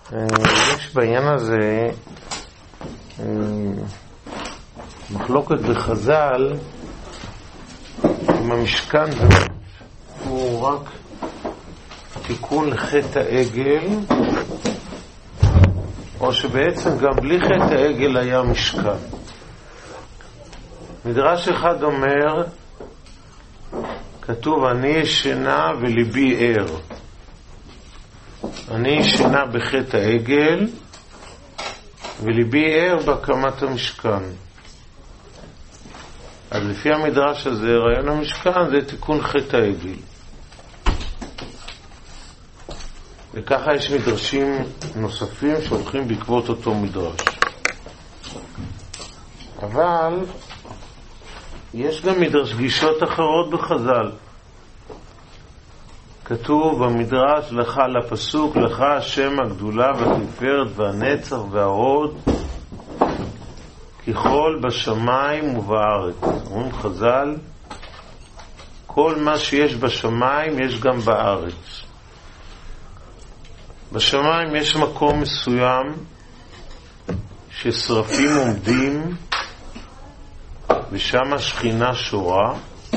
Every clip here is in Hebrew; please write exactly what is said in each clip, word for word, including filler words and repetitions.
יש בעניין הזה מחלוקת בחז"ל עם המשכן, הוא רק תיקון לחטא העגל, או שבעצם גם בלי חטא העגל היה משכן. מדרש אחד אומר, כתוב אני ישנה וליבי ער. אני ישנה בחטא העגל וליבי ער בהקמת המשכן. אז לפי המדרש הזה, רעיון המשכן זה תיקון חטא העגל. וככה יש מדרשים נוספים שהולכים בעקבות אותו מדרש. אבל יש גם מדרש גישות אחרות בחז"ל. כתוב במדרש לך לפסוק, לך השם הגדולה והתפארת והנצח וההוד ככל בשמיים ובארץ. אומרים חז"ל, כל מה שיש בשמיים יש גם בארץ. בשמיים יש מקום מסוים ששרפים עומדים ושם השכינה שורה.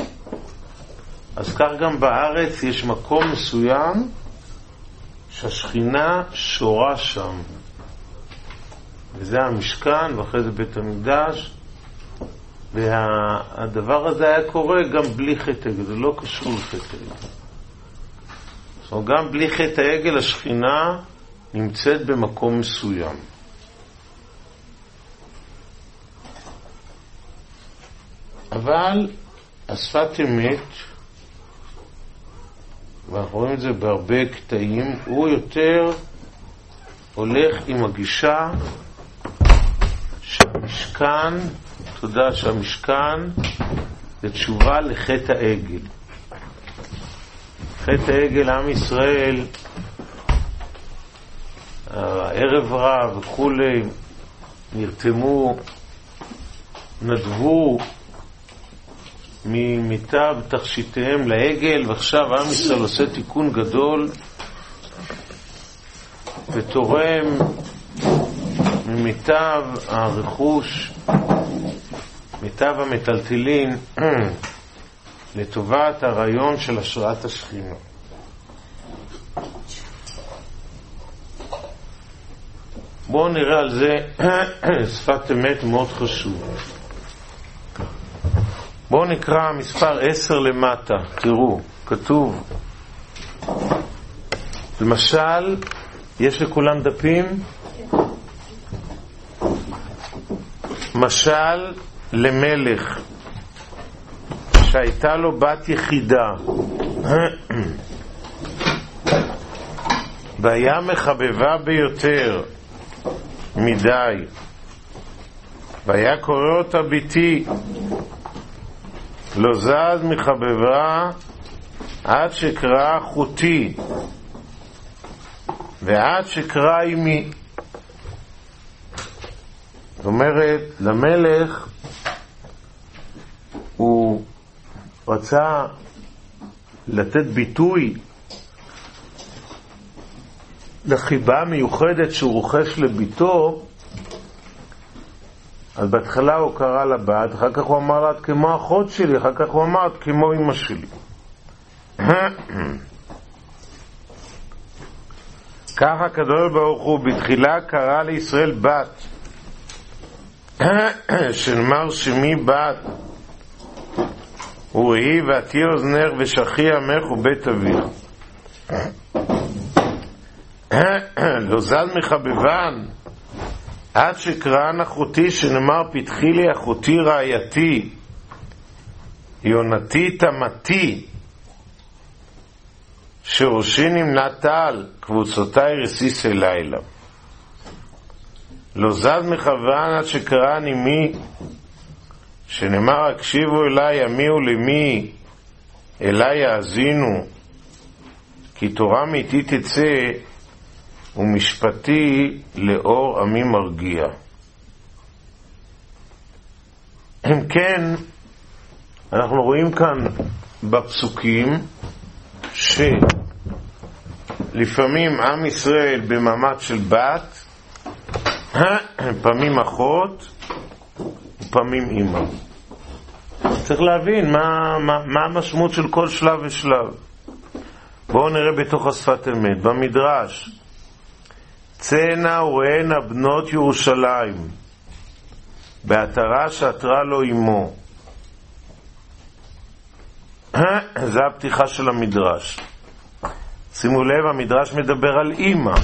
אז כך גם בארץ יש מקום מסוים שהשכינה שורה שם, וזה המשכן, ואחרי זה בית המקדש. והדבר הזה היה קורה גם בלי חטא העגל, זה לא קשור לחטא העגל. זאת אומרת, גם בלי חטא העגל השכינה נמצאת במקום מסוים. אבל השפת אמת, ואנחנו רואים את זה בהרבה קטעים, הוא יותר הולך עם הגישה שהמשכן, תודה שהמשכן זה תשובה לחטא העגל. חטא העגל, עם ישראל, הערב רב וכולי, נרתמו, נדבו ממיטב תכשיטיהם לעגל, ועכשיו עם ישראל עושה תיקון גדול ותורם ממיטב הרכוש, מיטב המטלטלין לטובת הרעיון של השראת השכינה. בואו נראה על זה שפת אמת מאוד חשוב. בואו נקרא מספר עשר למטה. תראו, כתוב למשל, יש לכולם דפים? משל למלך שהייתה לו בת יחידה והיה מחבבה ביותר מדי, והיה קורא אותה ביתי, לא זז מחבבה עד שקרא חותי ועד שקרא אמי. זאת אומרת, למלך הוא רצה לתת ביטוי לחיבה מיוחדת שהוא רוכש לביתו. אז בהתחלה הוא קרא לבת, אחר כך הוא אמר לה כמו אחות שלי, אחר כך הוא אמר כמו אמא שלי. ככה הקדוש ברוך הוא בתחילה קרא לישראל בת, שנאמר שמי בת וראי ועתי אוזנך ושכי עמך ובית אביך. לא זז מחבבן עד שקראן אחותי, שנאמר פתחי לי אחותי רעייתי יונתי תמתי, שראשי נמנת על קבוצותיי רסיסי לילה. לא זז מחבבן עד שקראן אמי, שנאמר הקשיבו אליי עמי ולמי אליי יאזינו, כי תורה מאיתי תצא ומשפטי לאור עמי מרגיע. אם כן, אנחנו רואים כאן בפסוקים לפעמים עם ישראל במעמד של בת, פעמים אחות, ופעמים אמא. צריך להבין מה, מה, מה המשמעות של כל שלב ושלב. בואו נראה בתוך השפת אמת, במדרש. צאנה וראינה בנות ירושלים, בעטרה שעטרה לו אמו. זה הפתיחה של המדרש. שימו לב, המדרש מדבר על אמא.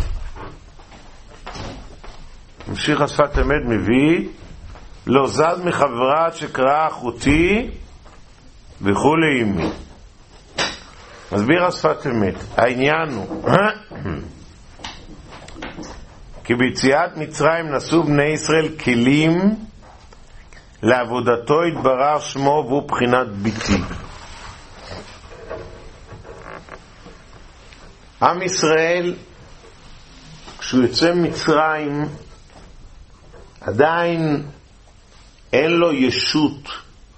ממשיך השפת אמת מביא, לא זז מחברה שקראה אחותי וכו' לאמי. מסביר השפת אמת, העניין הוא כי ביציאת מצרים נשאו בני ישראל כלים לעבודתו התברר שמו והוא בחינת ביתי. עם ישראל כשהוא יוצא מצרים עדיין אין לו ישות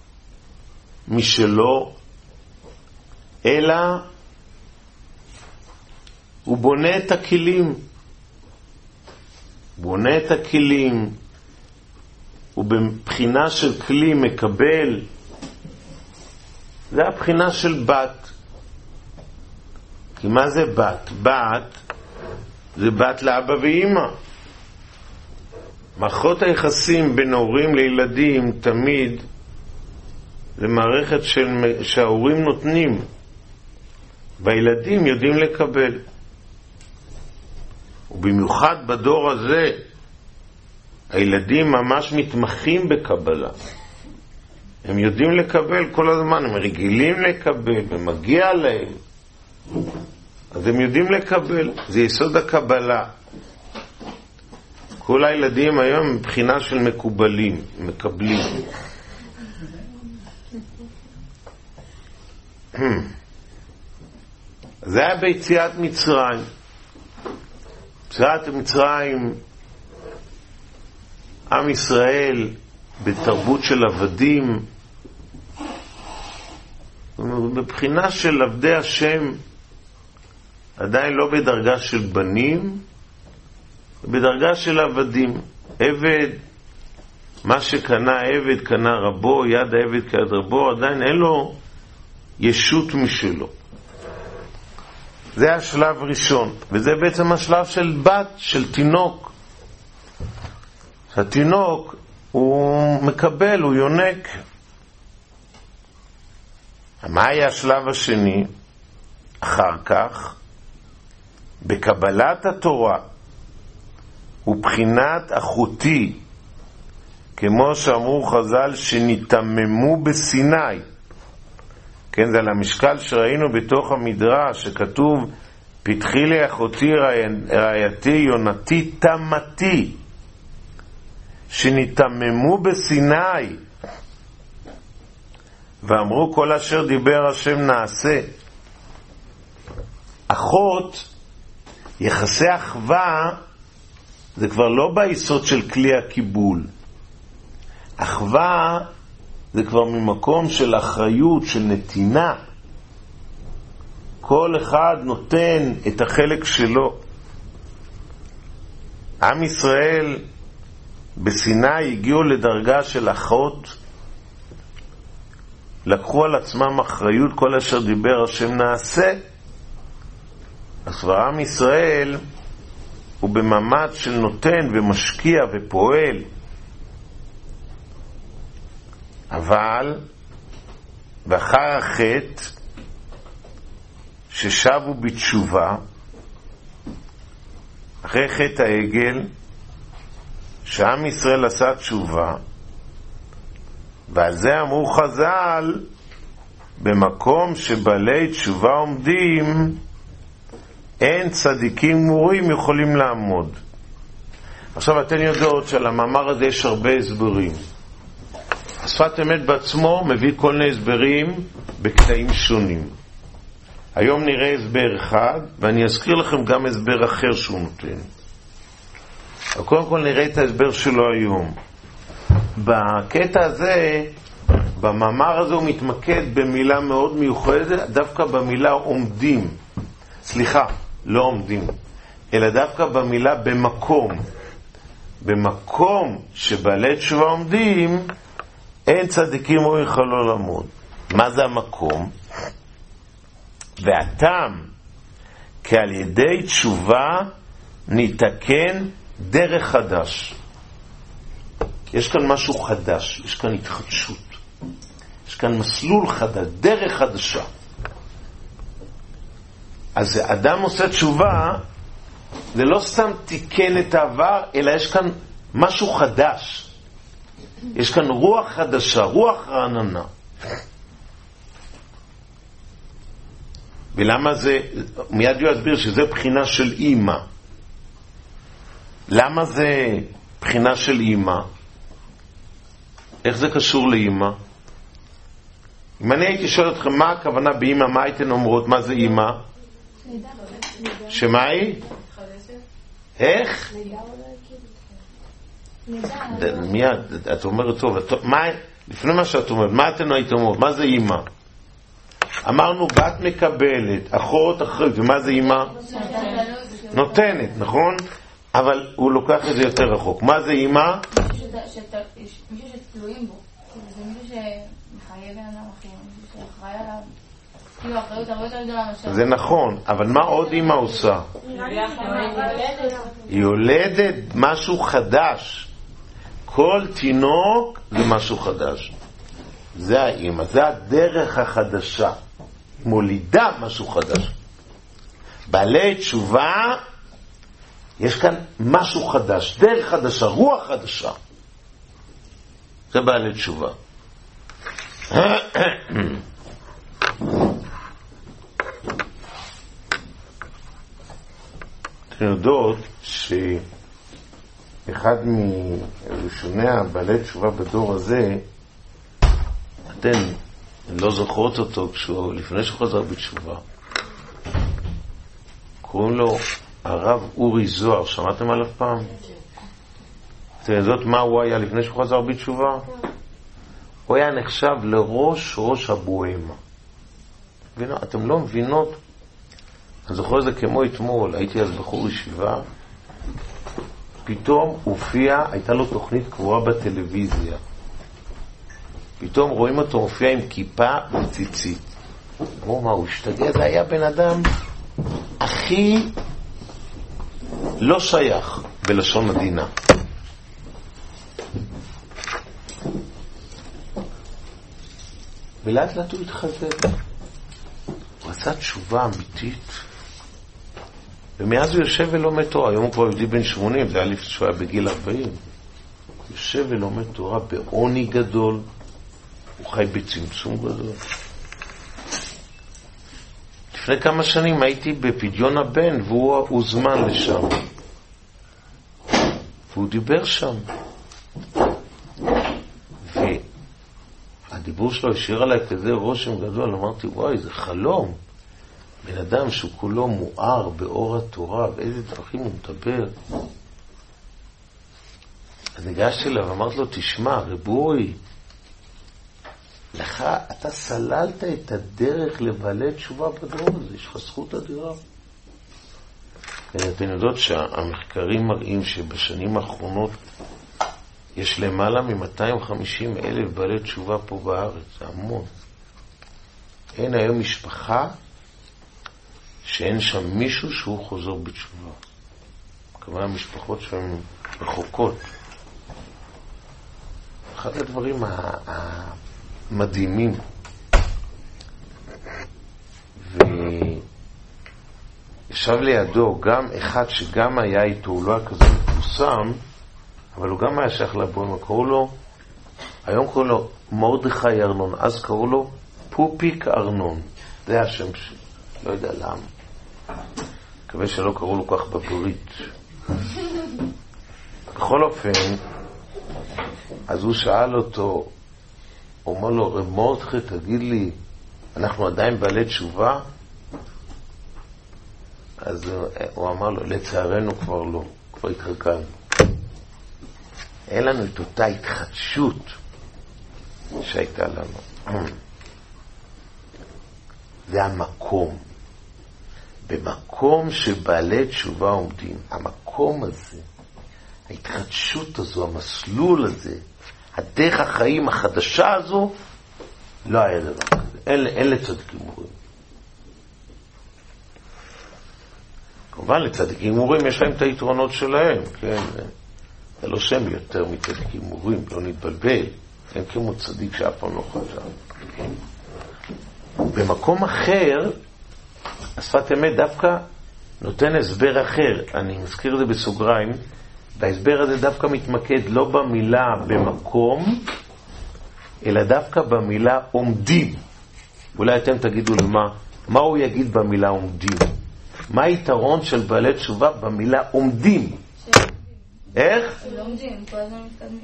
משלו, אלא הוא בונה את הכלים. הוא בונה את הכלים, הוא בבחינה של כלי מקבל. זה הבחינה של בת. כי מה זה בת? בת זה בת לאבא ואמא. מערכות היחסים בין הורים לילדים תמיד זה מערכת של, שההורים נותנים והילדים יודעים לקבל. ובמיוחד בדור הזה הילדים ממש מתמחים בקבלה. הם יודעים לקבל כל הזמן, הם רגילים לקבל ומגיע להם, אז הם יודעים לקבל. זה יסוד הקבלה. כל הילדים היום מבחינה של מקובלים, מקבלים. זה היה ביציאת מצרים. ביציאת מצרים, עם ישראל בתרבות של עבדים, בבחינה של עבדי השם, עדיין לא בדרגה של בנים, בדרגה של עבדים. עבד, מה שקנה עבד קנה רבו, יד העבד כיד רבו, עדיין אין לו ישות משלו. זה השלב ראשון, וזה בעצם השלב של בת, של תינוק. התינוק הוא מקבל, הוא יונק. מה היה השלב השני? אחר כך, בקבלת התורה, ובחינת אחותי, כמו שאמרו חז"ל, שנתממו בסיני. כן, זה על המשקל שראינו בתוך המדרש, שכתוב, פתחי לי אחותי רעייתי יונתי תמתי, שנתממו בסיני, ואמרו כל אשר דיבר השם נעשה. אחות, יחסי אחווה, זה כבר לא ביסוד של כלי הקיבול. אחווה זה כבר ממקום של אחריות, של נתינה. כל אחד נותן את החלק שלו. עם ישראל בסיני הגיעו לדרגה של אחות, לקחו על עצמם אחריות, כל אשר דיבר השם נעשה. אז כבר עם ישראל הוא במעמד של נותן ומשקיע ופועל. אבל ואחר החטא ששבו בתשובה, אחרי חטא העגל, שעם ישראל עשה תשובה, ועל זה אמרו חז"ל, במקום שבעלי תשובה עומדים, אין צדיקים גמורים יכולים לעמוד. עכשיו אתן יודעות שעל המאמר הזה יש הרבה הסברים. השפת אמת בעצמו מביא כל מיני הסברים בקטעים שונים. היום נראה הסבר אחד, ואני אזכיר לכם גם הסבר אחר שהוא נותן. קודם כל נראה את ההסבר שלו היום. בקטע הזה, במאמר הזה הוא מתמקד במילה מאוד מיוחדת, דווקא במילה עומדים. סליחה, לא עומדים, אלא דווקא במילה במקום. במקום שבעלי תשובה עומדים, אין צדיקים או יכלו לעמוד. מה זה המקום? והטעם, כי על ידי תשובה ניתקן דרך חדש. יש כאן משהו חדש, יש כאן התחדשות, יש כאן מסלול חדש, דרך חדשה. אז אדם עושה תשובה, זה לא סתם תיקן את העבר, אלא יש כאן משהו חדש. יש כאן רוח חדשה, רוח רעננה. ולמה זה, מיד הוא יסביר שזה בחינה של אימא. למה זה בחינה של אימא? איך זה קשור לאימא? אם אני הייתי שואל אתכם מה הכוונה באימא, מה הייתן אומרות? מה זה אימא? שמה היא? איך? מיד, את אומרת טוב, לפני מה שאת אומרת, מה אתן הייתם אומרות? מה זה אימא? אמרנו בת מקבלת, אחות אחריות, ומה זה אימא? נותנת, נכון? אבל הוא לוקח את זה יותר רחוק. מה זה אימא? מישהו שתלויים בו, זה מישהו שמחייב בן אדם אחר, מישהו שאחראי עליו, כאילו אחריות הרבה יותר גדולה משהו. זה נכון, אבל מה עוד אימא עושה? היא יולדת משהו חדש. כל תינוק זה משהו חדש. זה האימא, זה הדרך החדשה. מולידה משהו חדש. בעלי תשובה, יש כאן משהו חדש, דרך חדשה, רוח חדשה. זה בעלי תשובה. אתם יודעות שאחד מראשוני הבעלי תשובה בדור הזה, אתן לא זוכרות אותו כשהוא לפני שחזר בתשובה, קוראים לו הרב אורי זוהר. שמעתם עליו פעם? אתם יודעות מה הוא היה לפני שהוא חזר בתשובה? הוא היה נחשב לראש ראש הבוהמה. אתם לא מבינות? אני זוכר את זה כמו אתמול, הייתי אז בחור ישיבה, פתאום הופיע, הייתה לו תוכנית קבועה בטלוויזיה, פתאום רואים אותו הופיע עם כיפה וציצית. אמרו, מה הוא השתגע? זה היה בן אדם הכי לא שייך בלשון מדינה. ולאט לאט הוא התחזר, הוא עשה תשובה אמיתית, ומאז הוא יושב ולומד תורה. היום הוא כבר יהודי בן שמונים, זה היה לפני שהוא היה בגיל ארבעים. הוא יושב ולומד תורה בעוני גדול, הוא חי בצמצום גדול. לפני כמה שנים הייתי בפדיון הבן, והוא הוזמן לשם, והוא דיבר שם, והדיבור שלו השאיר עליי כזה רושם גדול. אמרתי, וואי, זה חלום, בן אדם שהוא כולו מואר באור התורה, ואיזה דברים הוא מדבר. אז ניגשתי אליו ואמרתי לו, תשמע רבוי, לך, אתה סללת את הדרך לבעלי תשובה בדור הזה, יש לך זכות אדירה. אתן יודעות שהמחקרים מראים שבשנים האחרונות יש למעלה מ-מאתיים וחמישים אלף בעלי תשובה פה בארץ, זה המון. אין היום משפחה שאין שם מישהו שהוא חוזר בתשובה. כמה המשפחות שהן רחוקות. אחד הדברים המדהימים, וישב לידו גם אחד שגם היה איתו, הוא לא היה כזה מפורסם, אבל הוא גם היה שייך לבוהמה, קראו לו, היום קראו לו מרדכי ארנון, אז קראו לו פופיק ארנון, זה השם שלי, לא יודע למה, מקווה שלא קראו לו כך בברית. בכל אופן, אז הוא שאל אותו, הוא אומר לו, רב מרדכי, תגיד לי, אנחנו עדיין בעלי תשובה? אז הוא אמר לו, לצערנו כבר לא, כבר התחלקנו. אין לנו את אותה התחדשות שהייתה לנו. זה המקום. במקום שבעלי תשובה עומדים, המקום הזה, ההתחדשות הזו, המסלול הזה, הדרך החיים החדשה הזו, לא היה דבר כזה. אין, אין לצדיקים מורים. כמובן, לצדיקים מורים יש להם את היתרונות שלהם, כן? זה לא שם יותר מצדיקים מורים, לא נתבלבל. אין כמו צדיק שאף פעם לא חזר. במקום אחר, השפת אמת דווקא נותן הסבר אחר. אני מזכיר את זה בסוגריים. וההסבר הזה דווקא מתמקד לא במילה במקום, אלא דווקא במילה עומדים. אולי אתם תגידו לי מה, מה הוא יגיד במילה עומדים? מה היתרון של בעלי תשובה במילה עומדים? איך? לא עומדים, כל הזמן מתקדמים.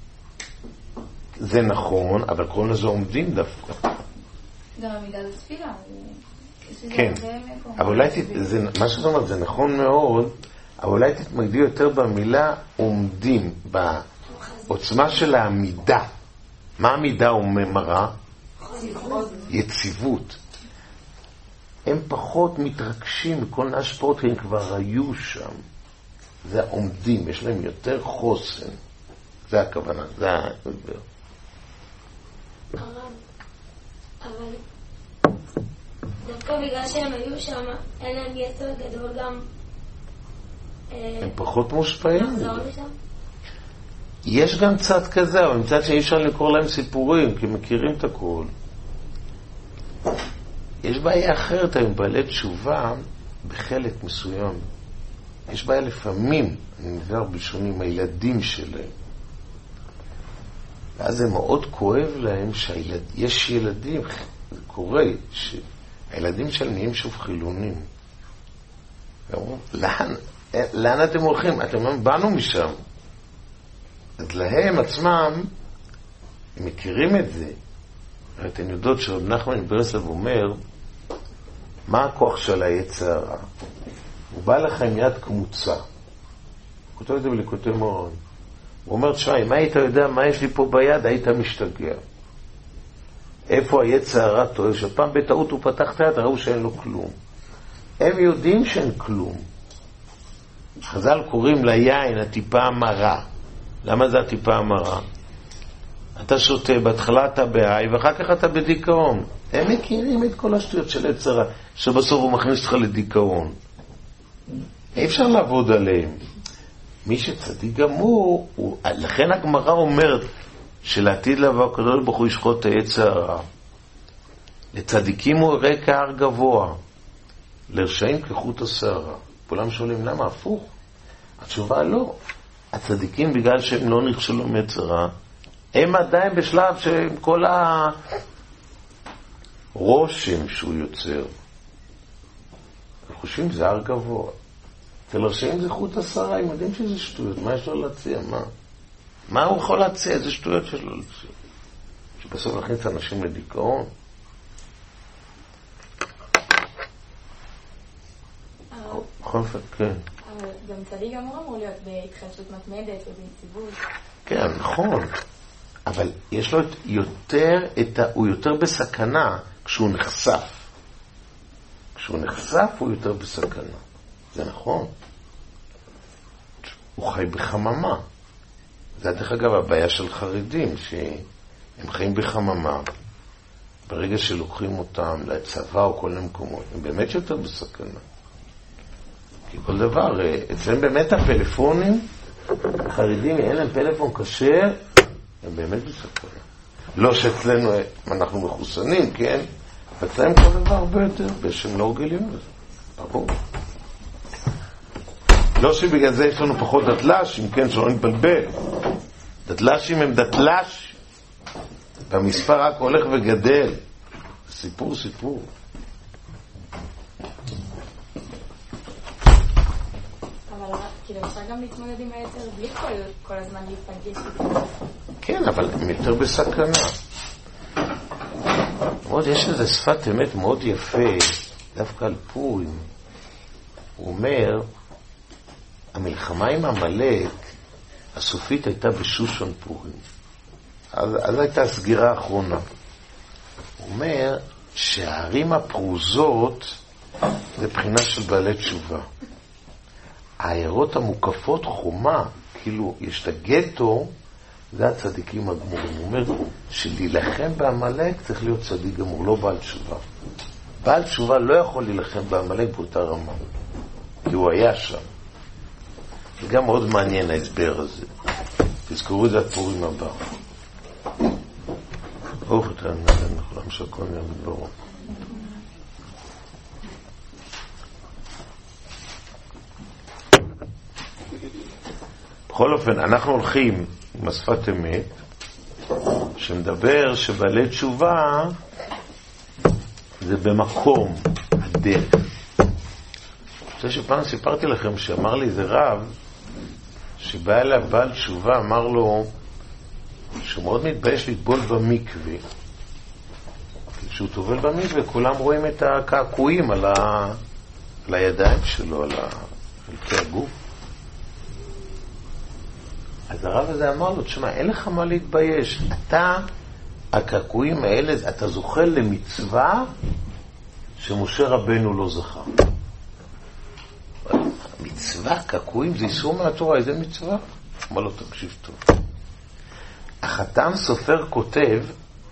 זה נכון, אבל קוראים לזה עומדים דווקא. גם המידה לתפילה. כן, אבל אולי, מה שאת אומרת, זה נכון מאוד, אבל אולי תתמקדי יותר במילה עומדים, בעוצמה של העמידה. מה העמידה מראה? יציבות. הם פחות מתרגשים מכל ההשפעות, הם כבר היו שם. זה העומדים, יש להם יותר חוסן. זה הכוונה, זה ההסבר. אבל דווקא בגלל שהם היו שם, אין להם יצר גדול גם הם פחות מושפעים. לחזור לשם? יש גם צד כזה, אבל מצד שאי אפשר לקרוא להם סיפורים, כי מכירים את הכל. יש בעיה אחרת היום, בעלי תשובה, בחלק מסוים. יש בעיה לפעמים, אני מדבר בלשונים, הילדים שלהם. ואז זה מאוד כואב להם שיש ילדים, זה קורה, שהילדים שלהם נהיים שוב חילונים. ואומרים, לאן, לאן אתם הולכים? אתם אומרים, באנו משם. אז להם עצמם, הם מכירים את זה. אתם יודעות שרב נחמן מברסלב אומר, מה הכוח של היצר הרע? הוא בא לך עם יד קמוצה. הוא כותב את זה בליקוטי מוהר"ן. הוא אומר, תשמע, אם היית יודע מה יש לי פה ביד, היית משתגע. איפה היצר הרע טועה? שפעם בטעות הוא פתח את היד, ראו שאין לו כלום. הם יודעים שאין כלום. חז"ל קוראים ליין הטיפה המרה. למה זה הטיפה המרה? אתה שותה, בהתחלה אתה בהיי, ואחר כך אתה בדיכאון. הם מכירים את כל השטויות של יצר הרע, שבסוף הוא מכניס לך לדיכאון. אי אפשר לעבוד עליהם. מי שצדיק גמור, הוא, לכן הגמרא אומרת שלעתיד לבוא הקדוש ברוך הוא ישחוט את היצר הרע. לצדיקים הוא יראה כהר גבוה, לרשעים כחוט השערה. כולם שואלים למה הפוך? התשובה לא. הצדיקים בגלל שהם לא נכשלו מיצר הרע, הם עדיין בשלב שהם כל הרושם שהוא יוצר. הם חושבים זה הר גבוה. אצל הרשעים זה חוט השערה, הם יודעים שזה שטויות. מה יש לו להציע? מה? מה הוא יכול להציע? איזה שטויות יש לו להציע? שבסוף נכניס אנשים לדיכאון. בכל זאת, כן. אבל גם צדיק אמור אמור להיות בהתחדשות מתמדת וביציבות. כן, נכון. אבל יש לו יותר, את ה... הוא יותר בסכנה כשהוא נחשף. כשהוא נחשף הוא יותר בסכנה. זה נכון. הוא חי בחממה. זה דרך אגב הבעיה של חרדים, שהם חיים בחממה. ברגע שלוקחים אותם לצבא או כל המקומות, הם באמת יותר בסכנה. כי כל דבר, אצלם באמת הפלאפונים, חרדים, אין להם פלאפון קשה, הם באמת בסכנה. לא שאצלנו אנחנו מחוסנים, כן? אצלם כל דבר הרבה יותר, בשם לא רגילים לזה. ברור. לא שבגלל זה יש לנו פחות דתל"שים, כן, שלא נתבלבל. דתל"שים הם דתל"ש, והמספר רק הולך וגדל. סיפור, סיפור. אבל כאילו אפשר גם להתמודד עם היצר בלי כל הזמן להיפגש. כן, אבל הם יותר בסכנה. עוד יש איזו שפת אמת מאוד יפה, דווקא על פורים. הוא אומר, המלחמה עם המלך, הסופית הייתה בשושן פורים. אז, אז הייתה הסגירה האחרונה. הוא אומר שהערים הפרוזות זה בחינה של בעלי תשובה. העיירות המוקפות חומה, כאילו יש את הגטו, זה הצדיקים הגמורים. הוא אומר שלהילחם בעמלק צריך להיות צדיק גמור, לא בעל תשובה. בעל תשובה לא יכול להילחם בעמלק באותה רמה, כי הוא היה שם. זה גם מאוד מעניין ההסבר הזה. תזכרו את זה הפורים הבא. ברוך אתה נדן לכולם שהכל יעמד ברוך. בכל אופן, אנחנו הולכים עם השפת אמת, שמדבר שבעלי תשובה זה במקום הדרך. זה שפעם סיפרתי לכם שאמר לי זה רב, שבא אליו בעל תשובה, אמר לו שהוא מאוד מתבייש לטבול במקווה. כשהוא טובל במקווה, כולם רואים את הקעקועים על, ה... על הידיים שלו, על חלקי הגוף. אז הרב הזה אמר לו, תשמע, אין לך מה להתבייש. אתה, הקעקועים האלה, אתה זוכה למצווה שמשה רבנו לא זכה. מצווה, קעקועים, זה איסור מהתורה, איזה מצווה? אמר לו, תקשיב טוב. החתם סופר כותב,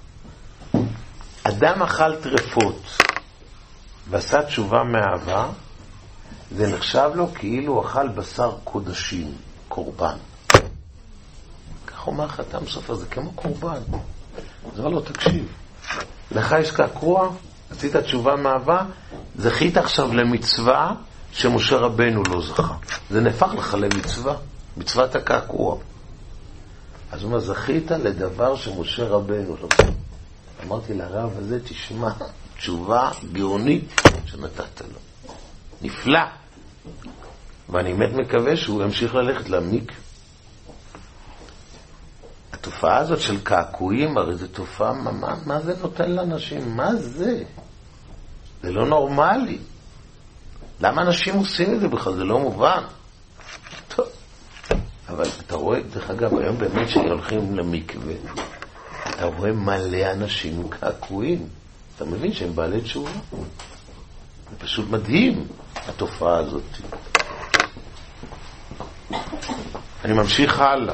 אדם אכל טרפות ועשה תשובה מאהבה, זה נחשב לו כאילו אכל בשר קודשים, קורבן. כך אומר החתם סופר, זה כמו קורבן. אז אמר לו, תקשיב, לך יש קעקוע, עשית תשובה מאהבה, זכית עכשיו למצווה שמשה רבנו לא זכה. זה נהפך לך למצווה, מצוות הקעקוע. אז הוא אומר, זכית לדבר שמשה רבנו לא זכה. אמרתי לרב הזה, תשמע, תשובה גאונית שנתת לו. נפלא. ואני באמת מקווה שהוא ימשיך ללכת למיק. התופעה הזאת של קעקועים, הרי זו תופעה, מה, מה זה נותן לאנשים? מה זה? זה לא נורמלי. למה אנשים עושים את זה בכלל? זה לא מובן. טוב. אבל אתה רואה, דרך אגב, היום באמת שהולכים למקווה, אתה רואה מלא אנשים קעקועים. אתה מבין שהם בעלי תשובה. זה פשוט מדהים, התופעה הזאת. אני ממשיך הלאה.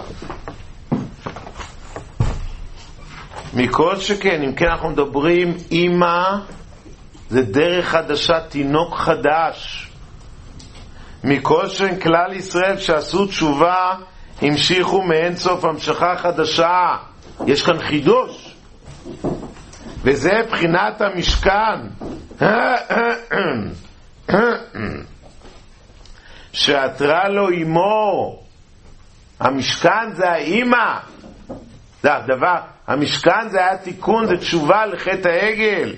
מכל שכן, אם כן אנחנו מדברים, אמא זה דרך חדשה, תינוק חדש. מכל שכן כלל ישראל שעשו תשובה, המשיכו מאין סוף המשכה חדשה. יש כאן חידוש. וזה בחינת המשכן. שעתרה לו אמו. המשכן זה האמא. זה הדבר. המשכן זה היה תיקון, זה תשובה לחטא העגל.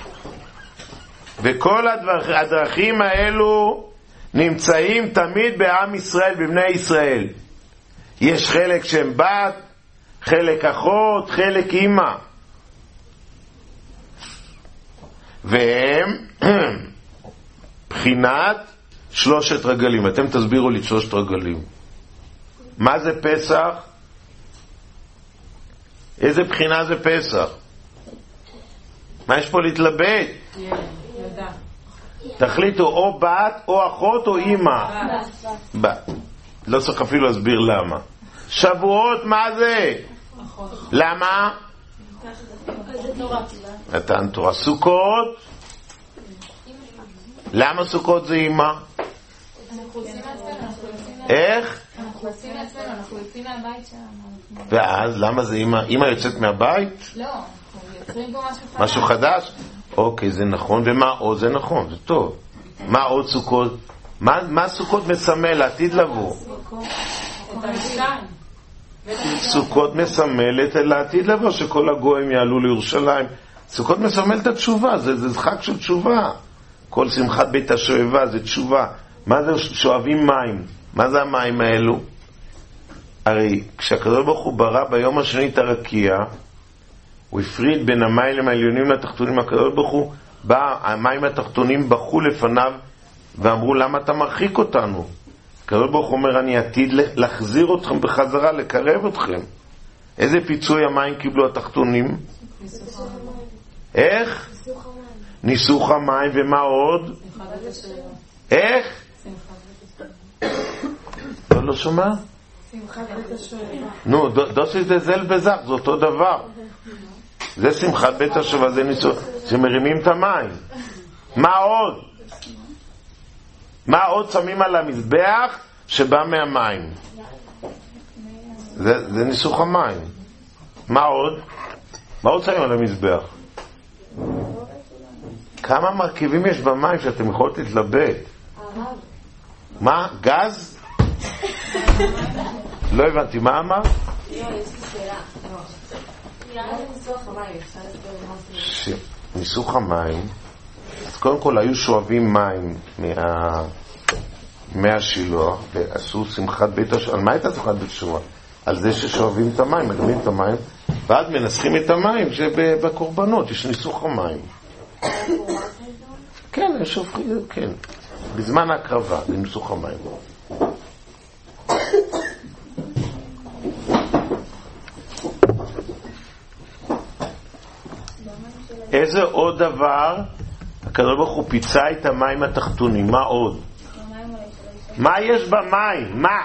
וכל הדבר, הדרכים האלו נמצאים תמיד בעם ישראל, בבני ישראל. יש חלק שהם בת, חלק אחות, חלק אמא. והם בחינת שלושת רגלים. אתם תסבירו לי שלושת רגלים. מה זה פסח? איזה בחינה זה פסח? מה יש פה להתלבט? תחליטו או בת או אחות או אמא. בת. לא צריך אפילו להסביר למה. שבועות מה זה? למה? נתן תורה. סוכות? למה סוכות זה אמא? איך? אנחנו יוצאים לעצמנו, אנחנו יוצאים מהבית שלנו. ואז למה זה אמא? אמא יוצאת מהבית? לא, אנחנו יוצרים פה משהו חדש. משהו חדש? אוקיי, זה נכון. ומה עוד? זה נכון, זה טוב. מה עוד סוכות? מה סוכות מסמל? לעתיד לבוא. את המשכן. סוכות מסמלת לעתיד לבוא, שכל הגויים יעלו לירושלים. סוכות מסמלת את התשובה, זה, זה חג של תשובה. כל שמחת בית השואבה זה תשובה. מה זה שואבים מים? מה זה המים האלו? הרי כשהקדוש ברוך הוא ברא ביום השני את הרקיע, הוא הפריד בין המים העליונים לתחתונים. הקדוש ברוך הוא בא, המים התחתונים בחו לפניו ואמרו, למה אתה מרחיק אותנו? הקדוש ברוך הוא אומר, אני עתיד להחזיר אתכם בחזרה, לקרב אתכם. איזה פיצוי המים קיבלו התחתונים? איך? ניסוך המים, ומה עוד? איך? לא, לא שומע? נו, דוסי זה זל וזך, זה אותו דבר. זה שמחת בית השואבה, זה ניסוך, שמרימים את המים. מה עוד? מה עוד שמים על המזבח שבא מהמים? זה, זה ניסוך המים. מה עוד? מה עוד שמים על המזבח? כמה מרכיבים יש במים שאתם יכולות להתלבט? מה? גז? לא הבנתי, מה אמר? ניסוך המים, אז קודם כל היו שואבים מים מה... מהשילוח ועשו שמחת בית השואבה. על מה הייתה שמחת בית השואבה? על זה ששואבים את המים, מגמים את המים ואז מנסחים את המים שבקורבנות יש ניסוך המים. כן, יש שופכים, כן, בזמן ההקרבה זה ניסוך המים. איזה עוד דבר? הקדוש ברוך הוא פיצה את המים התחתונים. מה עוד? מה יש במים? מה?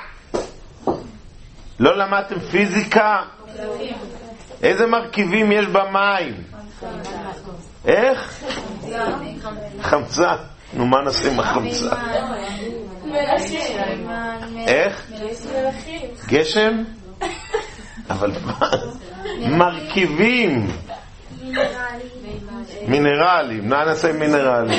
לא למדתם פיזיקה? איזה מרכיבים יש במים? איך? חמצן. נו, מה נעשה עם החמצן? איך? גשם? אבל מה? מרכיבים מינרלים. מה נעשה עם מינרלים?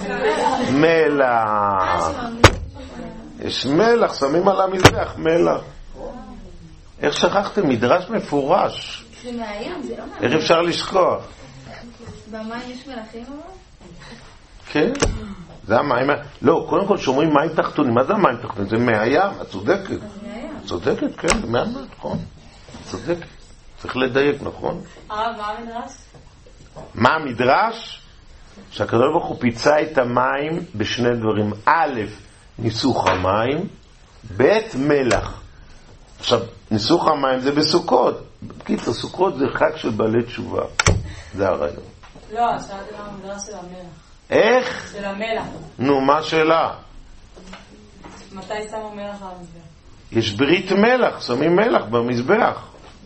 מלח. יש מלח, שמים על המזבח מלח. איך שכחתם? מדרש מפורש. זה מהים, זה לא מהים. איך אפשר לשכוח? במים יש מלחים אבל? כן, זה המים. לא, קודם כל שומרים מים תחתונים. מה זה המים תחתונים? זה מהים, את צודקת. את צודקת, כן, זה מהים, נכון. את צודקת. צריך לדייק, נכון? הרב, מה המדרש? מה המדרש? שהקדוש ברוך הוא פיצה את המים בשני דברים. א', ניסוך המים, ב', מלח. עכשיו, ניסוך המים זה בסוכות. בקיצור, סוכות זה חג של בעלי תשובה. זה הרעיון. לא, שאלתי למה המדרש של המלח. איך? של המלח. נו, מה השאלה? מתי שמו מלח על המזבח? יש ברית מלח, שמים מלח במזבח.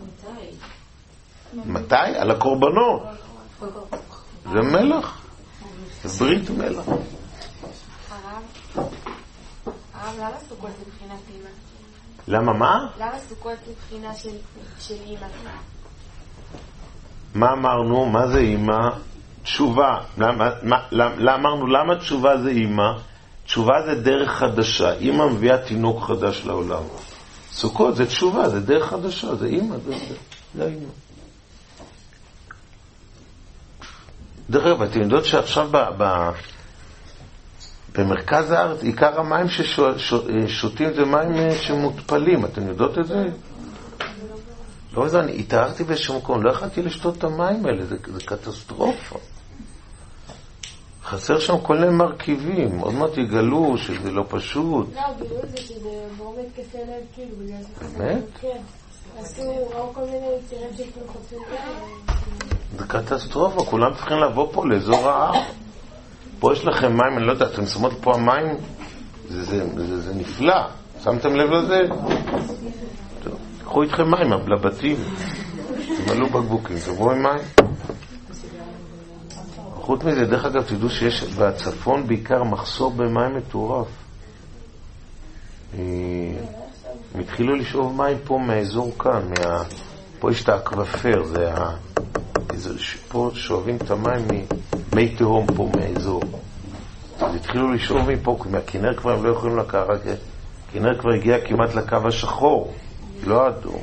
מתי? מתי? על הקורבנות. זה מלח. זה ברית מלח. הרב, הרב, למה סוכות מבחינת אימא? למה מה? למה סוכות מבחינה של, של אימא? מה אמרנו? מה זה אימא? תשובה. למה, מה, למה, אמרנו למה תשובה זה אימא? תשובה זה דרך חדשה. אימא מביאה תינוק חדש לעולם. סוכות זה תשובה, זה דרך חדשה, זה אימא, זה, זה, זה אימא. דרך אגב, אתם יודעות שעכשיו ב, ב, במרכז הארץ, עיקר המים ששותים זה מים שמותפלים, אתם יודעות את זה? לא יודע, אני התארתי באיזשהו מקום, לא יכולתי לשתות את המים האלה, זה, זה קטסטרופה. חסר שם כל מיני מרכיבים, עוד מעט יגלו שזה לא פשוט. לא, גילו את זה שזה גורם התקפי לב, כאילו, בגלל זה. באמת? כן. עשו, ראו כל מיני יצירים שכאילו חוצים כאלה. זה קטסטרופה, כולם צריכים לבוא פה לאזור ההר. פה יש לכם מים, אני לא יודע, אתם שמות פה המים, זה, זה, זה, זה נפלא. שמתם לב לזה? טוב, קחו איתכם מים לבתים, תמלאו בקבוקים, תבואו עם מים. חוץ מזה, דרך אגב, תדעו שיש בצפון בעיקר מחסור במים מטורף. הם התחילו לשאוב מים פה מהאזור כאן, מה... פה יש את האקוופר, זה ה... פה שואבים את המים ממי תהום פה מהאזור. אז התחילו לשאוב מפה, כי מהכינר כבר הם לא יכולים לקחת, הכינר כבר הגיע כמעט לקו השחור, לא האדום.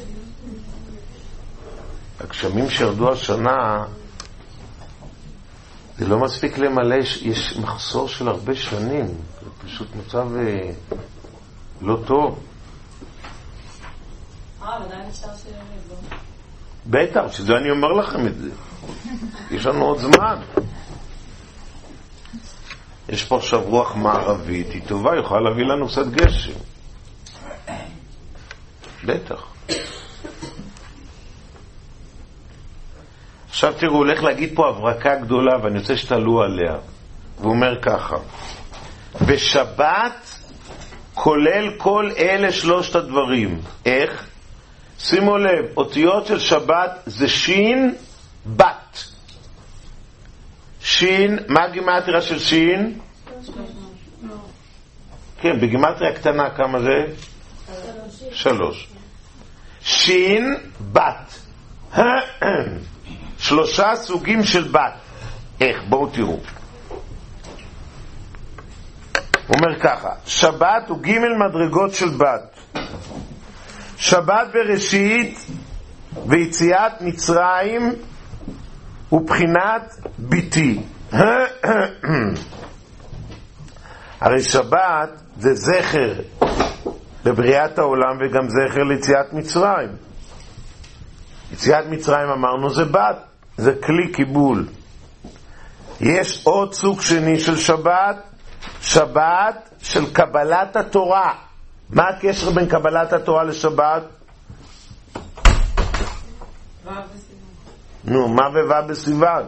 הגשמים שירדו השנה, זה לא מספיק למלא, יש, יש מחסור של הרבה שנים, זה פשוט מצב אה, לא טוב. אה, עדיין אפשר שיורד, לא? בטח, שזה אני אומר לכם את זה. יש לנו עוד זמן. יש פה עכשיו רוח מערבית, היא טובה, יכולה להביא לנו קצת גשם. בטח. עכשיו תראו, הוא הולך להגיד פה הברקה גדולה, ואני רוצה שתעלו עליה. והוא אומר ככה, בשבת כולל כל אלה שלושת הדברים. איך? שימו לב, אותיות של שבת זה שין בת. שין, מה הגימטריה של שין? כן, בגימטריה קטנה כמה זה? שלוש. שין בת. שלושה סוגים של בת. איך? בואו תראו. הוא אומר ככה, שבת הוא ג' מדרגות של בת. שבת בראשית ויציאת מצרים הוא בחינת ביתי. הרי שבת זה זכר בבריאת העולם וגם זכר ליציאת מצרים. יציאת מצרים אמרנו זה בת, זה כלי קיבול. יש עוד סוג שני של שבת, שבת של קבלת התורה. מה הקשר בין קבלת התורה לשבת? נו, מה וו' בסיוון?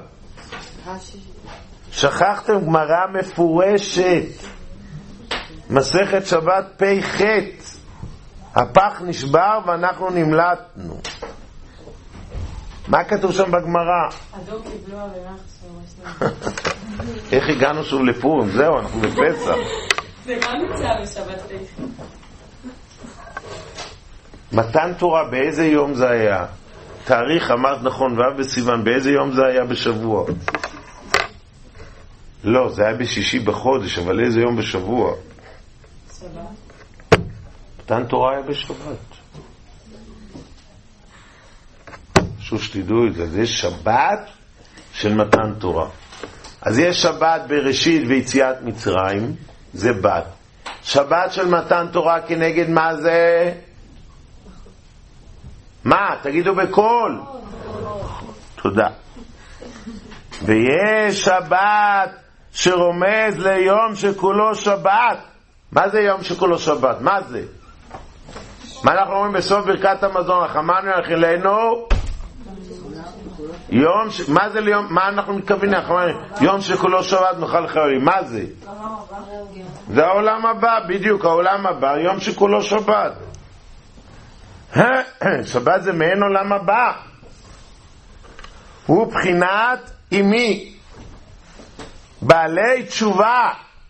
שכחתם גמרא מפורשת, מסכת שבת פ"ח, הפח נשבר ואנחנו נמלטנו. מה כתוב שם בגמרא? הדור קיבלו עליך. איך הגענו שוב לפורים? זהו, אנחנו בפסח. זה גם נמצא בשבת פ"ח. מתן תורה באיזה יום זה היה? תאריך אמרת נכון, ו' בסיוון, באיזה יום זה היה בשבוע? לא, זה היה בשישי בחודש, אבל איזה יום בשבוע? שבת. מתן תורה היה בשבת. שוב שתדעו את זה, זה שבת של מתן תורה. אז יש שבת בראשית ויציאת מצרים, זה בת. שבת של מתן תורה כנגד מה זה? מה? תגידו בקול. תודה. ויש שבת שרומז ליום שכולו שבת. מה זה יום שכולו שבת? מה זה? מה אנחנו אומרים בסוף ברכת המזון? רחמנו יאכילנו יום ש... מה זה ליום? מה אנחנו מתכוונים? יום שכולו שבת נאכל חיים. מה זה? זה העולם הבא, בדיוק העולם הבא, יום שכולו שבת. שבת זה מעין עולם הבא. הוא בחינת אימי בעלי תשובה.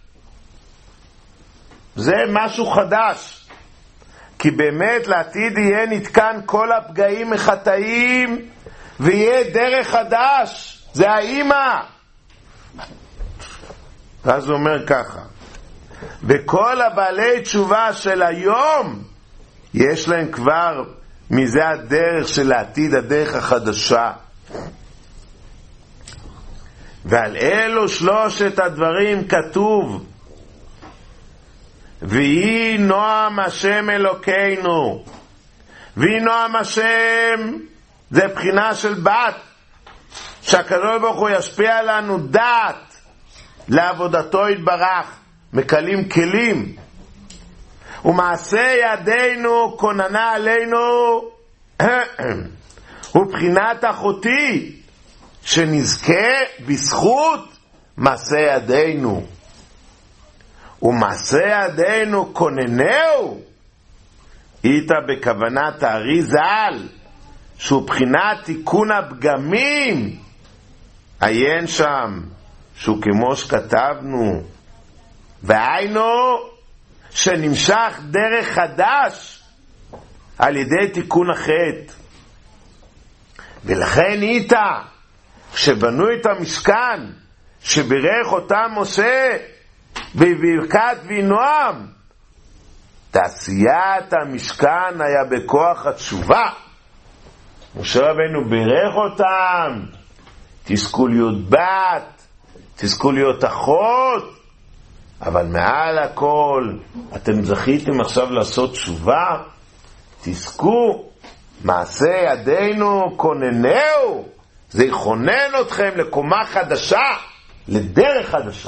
זה משהו חדש, כי באמת לעתיד יהיה נתקן כל הפגעים מחטאים ויהיה דרך חדש. זה האימא. אז הוא אומר ככה, וכל הבעלי תשובה של היום יש להם כבר מזה הדרך של העתיד, הדרך החדשה. ועל אלו שלושת הדברים כתוב, ויהי נועם השם אלוקינו. ויהי נועם השם זה בחינה של בת, שהקדוש ברוך הוא ישפיע לנו דעת לעבודתו יתברך, מקלים כלים, ומעשה ידינו כוננה עלינו. הוא בחינת אחותי שנזכה בזכות מעשה ידינו, ומעשה ידינו כוננהו איתה בכוונת הארי ז"ל, שהוא בחינת תיקון הפגמים. עיין שם שהוא כמו שכתבנו, והיינו שנמשך דרך חדש על ידי תיקון החטא. ולכן איתה כשבנו את המשכן שברך אותם משה בברכת וינועם, תעשיית המשכן היה בכוח התשובה. משה רבנו ברך אותם, תזכו להיות בת, תזכו להיות אחות, אבל מעל הכל אתם זכיתם עכשיו לעשות תשובה, תזכו, מעשה ידינו כוננהו, זה יכונן אתכם לקומה חדשה, לדרך חדשה.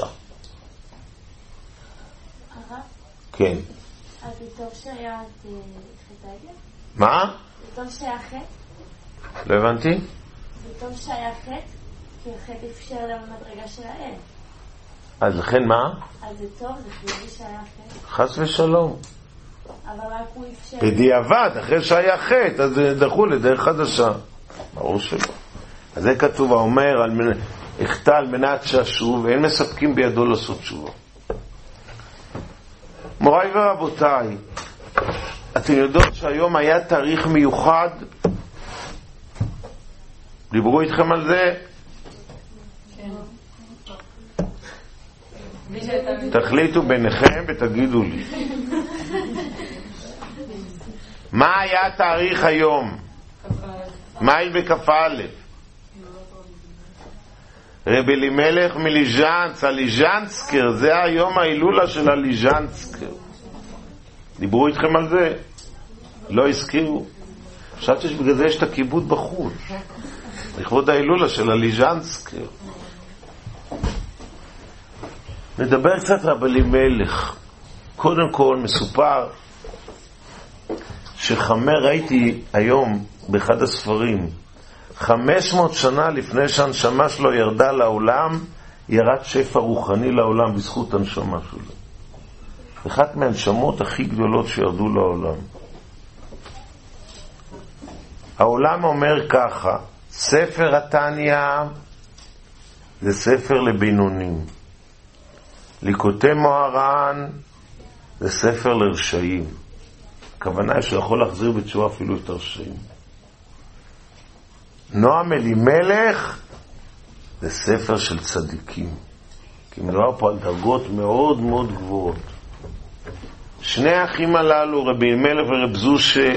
הרב? כן. אז זה טוב שהיה את חטא העגל? מה? זה טוב שהיה חטא? לא הבנתי? זה טוב שהיה חטא, כי החטא אפשר להם מדרגה שלהם. אז לכן מה? אז זה טוב, זה חיובי שהיה חטא. חס ושלום. אבל רק הוא אפשר... בדיעבד, אחרי שהיה חטא, אז דחו לדרך חדשה. ברור שלא. אז זה כתוב, האומר, החטא על מנת שאשוב, ואין מספקים בידו לעשות תשובה. מוריי ורבותיי, אתם יודעות שהיום היה תאריך מיוחד? דיברו איתכם על זה? תחליטו ביניכם ותגידו לי. מה היה התאריך היום? מאי בכ"א. רבי אלימלך מליז'נסק, הליז'נסקר, זה היום ההילולה של הליז'נסקר. דיברו איתכם על זה? לא הזכירו? חשבתי שבגלל זה יש את הכיבוד בחוץ. לכבוד ההילולה של הליז'נסקר. נדבר קצת רבי אלימלך. קודם כל מסופר שחמר, ראיתי היום באחד הספרים, חמש מאות שנה לפני שהנשמה שלו ירדה לעולם, ירד שפע רוחני לעולם בזכות הנשמה שלו. אחת מהנשמות הכי גדולות שירדו לעולם. העולם אומר ככה, ספר התניא זה ספר לבינונים. ליקוטי מוהר"ן זה ספר לרשעים. הכוונה היא שיכול להחזיר בתשובה אפילו את הרשעים. נועם אלימלך זה ספר של צדיקים. כי מדובר פה על דרגות מאוד מאוד גבוהות. שני האחים הללו, רבי אלימלך ורב זושה,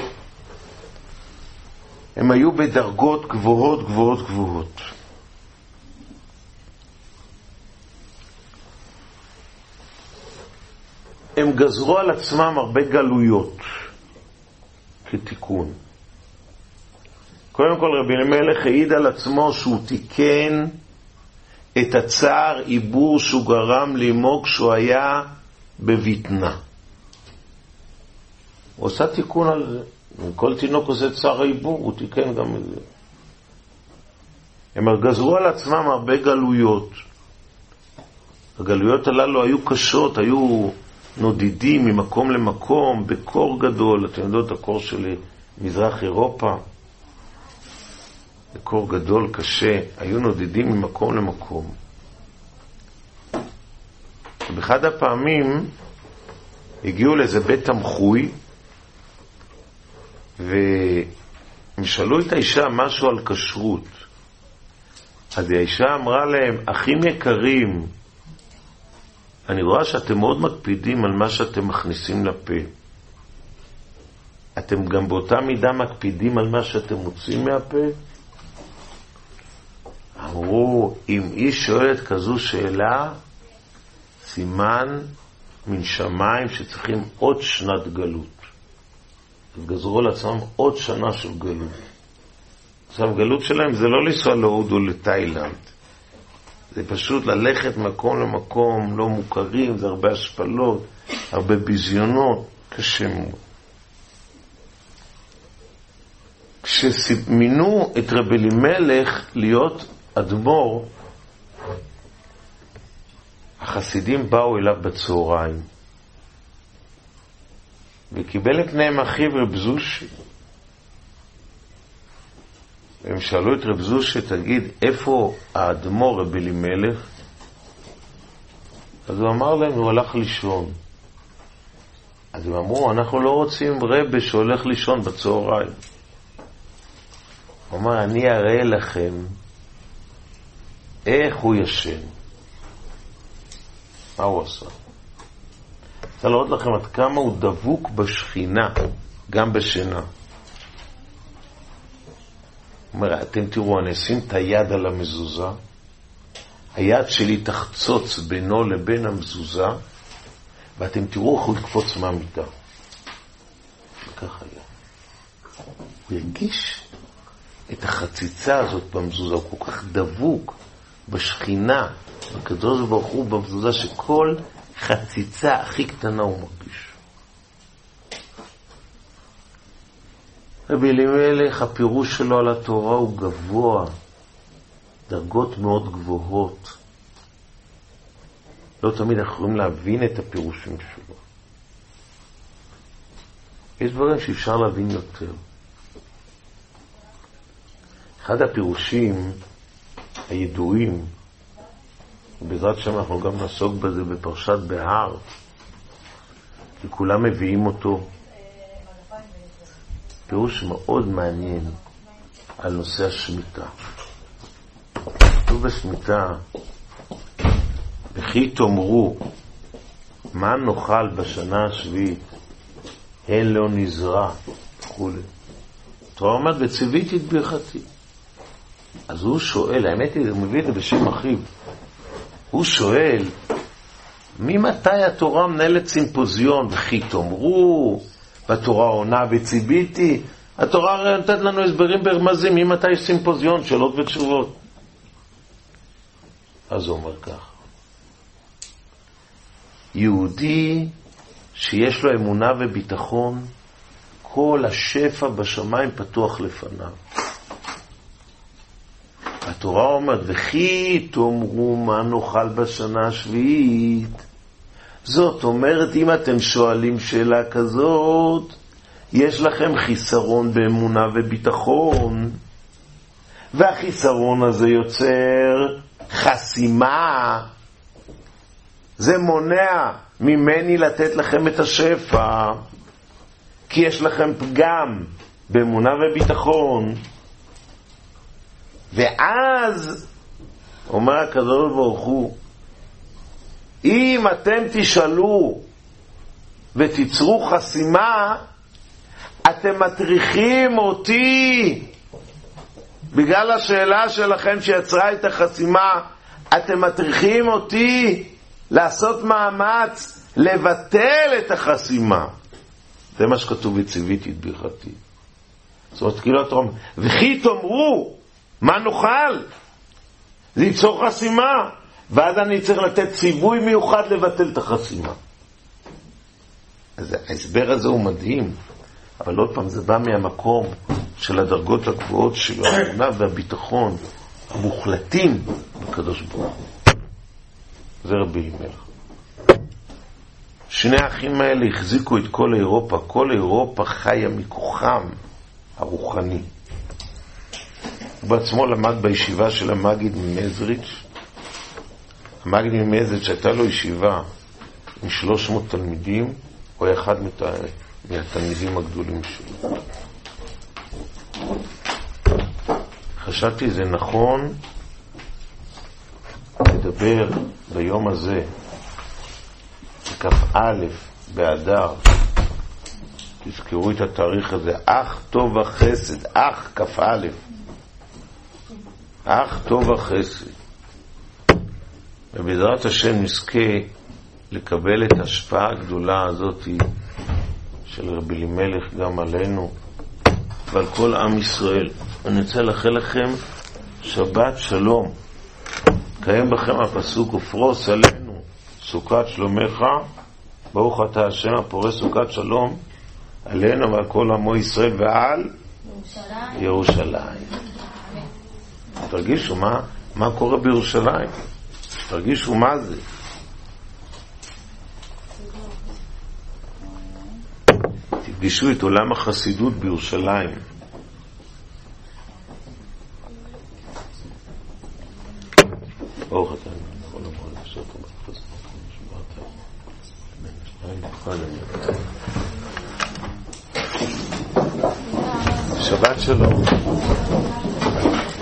הם היו בדרגות גבוהות גבוהות גבוהות. הם גזרו על עצמם הרבה גלויות כתיקון. קודם כל רבי אלימלך העיד על עצמו שהוא תיקן את הצער עיבור שהוא גרם לאמו כשהוא היה בביטנה. הוא עושה תיקון על זה. כל תינוק עושה צער עיבור, הוא תיקן גם את זה. הם גזרו על עצמם הרבה גלויות. הגלויות הללו היו קשות, היו נודדים ממקום למקום, בקור גדול. אתם יודעות, הקור של מזרח אירופה, בקור גדול, קשה, היו נודדים ממקום למקום. ובאחד הפעמים הגיעו לאיזה בית תמחוי, והם שאלו את האישה משהו על כשרות. אז האישה אמרה להם, אחים יקרים, אני רואה שאתם מאוד מקפידים על מה שאתם מכניסים לפה. אתם גם באותה מידה מקפידים על מה שאתם מוצאים מהפה? אמרו, אם איש שואלת כזו שאלה, סימן מן שמיים שצריכים עוד שנת גלות. גזרו לעצמם עוד שנה של גלות. עכשיו, גלות שלהם זה לא לנסוע להודו לתאילנד. זה פשוט ללכת מקום למקום, לא מוכרים, זה הרבה השפלות, הרבה ביזיונות, קשה מאוד. כשמינו את רבי אלימלך להיות אדמו"ר, החסידים באו אליו בצהריים, וקיבל את פניהם אחיו רב זושה. הם שאלו את רב זושה, תגיד, איפה האדמו"ר רבי אלימלך? אז הוא אמר להם, הוא הלך לישון. אז הם אמרו, אנחנו לא רוצים רבי שהולך לישון בצהריים. הוא אמר, אני אראה לכם איך הוא ישן. מה הוא עשה? רוצה לראות לכם עד כמה הוא דבוק בשכינה, גם בשינה. הוא אומר, אתם תראו, אני אשים את היד על המזוזה, היד שלי תחצוץ בינו לבין המזוזה, ואתם תראו איך הוא יקפוץ מהמיטה. וכך היה. הוא הרגיש את החציצה הזאת במזוזה, הוא כל כך דבוק בשכינה, הקדוש ברוך הוא במזוזה, שכל חציצה הכי קטנה הוא מרגיש. רבי אלימלך, הפירוש שלו על התורה הוא גבוה, דרגות מאוד גבוהות. לא תמיד אנחנו יכולים להבין את הפירושים שלו. יש דברים שאפשר להבין יותר. אחד הפירושים הידועים, ובעזרת השם אנחנו גם נעסוק בזה בפרשת בהר, וכולם מביאים אותו, פירוש מאוד מעניין על נושא השמיטה. כתוב בשמיטה, וכי תאמרו מה נאכל בשנה השביעית, הן לא נזרע וכו'. תורה אומרת, וציוויתי את ברכתי. אז הוא שואל, האמת היא, הוא מביא את זה בשם אחיו, הוא שואל, ממתי התורה מנהלת סימפוזיון? וכי תאמרו, והתורה עונה וציוויתי? התורה הרי נותנת לנו הסברים ברמזים, ממתי יש סימפוזיון, שאלות ותשובות. אז הוא אומר כך, יהודי שיש לו אמונה וביטחון, כל השפע בשמיים פתוח לפניו. התורה אומרת, וכי תאמרו מה נאכל בשנה השביעית. זאת אומרת, אם אתם שואלים שאלה כזאת, יש לכם חיסרון באמונה וביטחון, והחיסרון הזה יוצר חסימה. זה מונע ממני לתת לכם את השפע, כי יש לכם פגם באמונה וביטחון. ואז אומר הקדוש ברוך הוא, אם אתם תשאלו ותיצרו חסימה, אתם מטריחים אותי בגלל השאלה שלכם שיצרה את החסימה. אתם מטריחים אותי לעשות מאמץ לבטל את החסימה. זה מה שכתוב, וציוויתי את ברכתי. זאת אומרת, כאילו אתה אומר, וכי תאמרו מה נאכל, זה ייצור חסימה, ואז אני צריך לתת ציווי מיוחד לבטל את החסימה. אז ההסבר הזה הוא מדהים, אבל עוד פעם, זה בא מהמקום של הדרגות הגבוהות של האמונה והביטחון המוחלטים בקדוש ברוך הוא. זה רבי אלימלך. שני האחים האלה החזיקו את כל אירופה, כל אירופה חיה מכוחם הרוחני. הוא בעצמו למד בישיבה של המגיד ממזריץ'. המגיד ממזריץ' שהייתה לו ישיבה עם שלוש מאות תלמידים, הוא היה אחד מת... מהתלמידים הגדולים שלו. חשבתי זה נכון לדבר ביום הזה, כ"א באדר, תזכרו את התאריך הזה, אך טוב החסד, אך כ"א, אך טוב החסד. ובעזרת השם נזכה לקבל את ההשפעה הגדולה הזאת של רבי אלימלך גם עלינו ועל כל עם ישראל. אני רוצה לאחל לכם שבת שלום, קיים בכם הפסוק, ופרוס עלינו סוכת שלומך, ברוך אתה השם הפורס סוכת שלום עלינו ועל כל עמו ישראל ועל ירושלים. ירושלים. תרגישו מה, מה קורה בירושלים, תרגישו מה זה. תפגישו את עולם החסידות בירושלים. ברוך אתה כל המועד לשעות ובחפש שברת שבת שלום.